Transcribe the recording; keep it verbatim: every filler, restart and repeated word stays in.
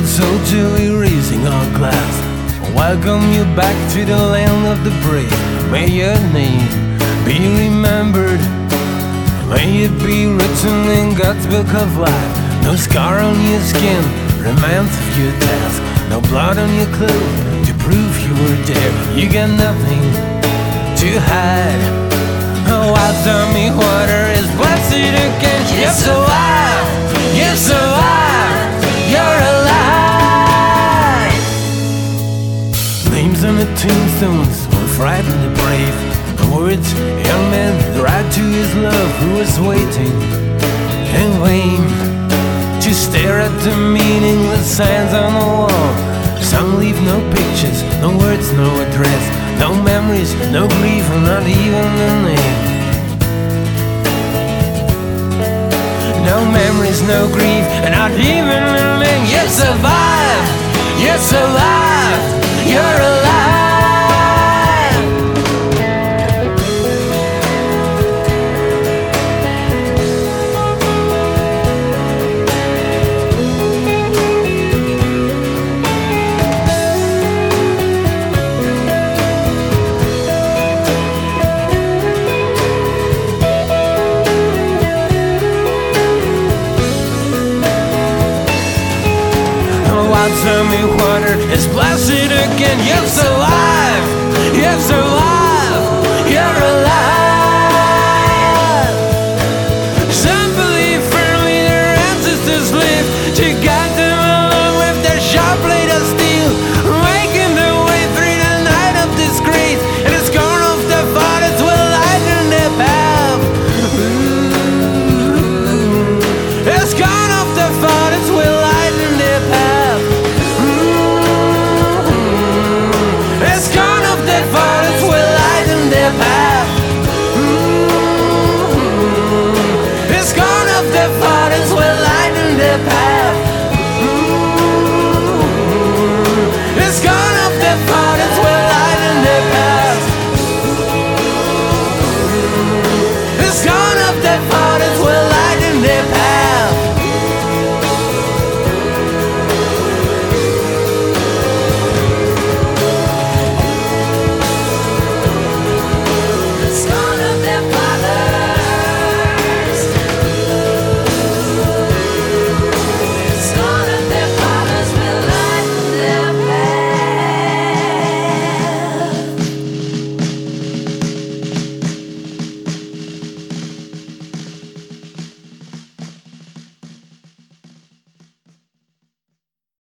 let's hold to erasing our glass. Welcome you back to the land of the brave. May your name be remembered. May it be written in God's book of life. No scar on your skin reminds of your task. No blood on your clothes to prove you were there. You got nothing to hide. Oh, wild stormy water is blessed again. You're so alive, you're so alive, you're alive. Names on the tombstones will frighten the brave. The words, young man, right to his love who was waiting in vain to stare at the meaningless signs on the wall. Some leave no pictures, no words, no address, no memories, no grief, and not even a name. No memories, no grief, and not even a name. You survive, you're so alive, you're alive. Tell me water is blessed again. You're so alive, you're so alive, you're alive.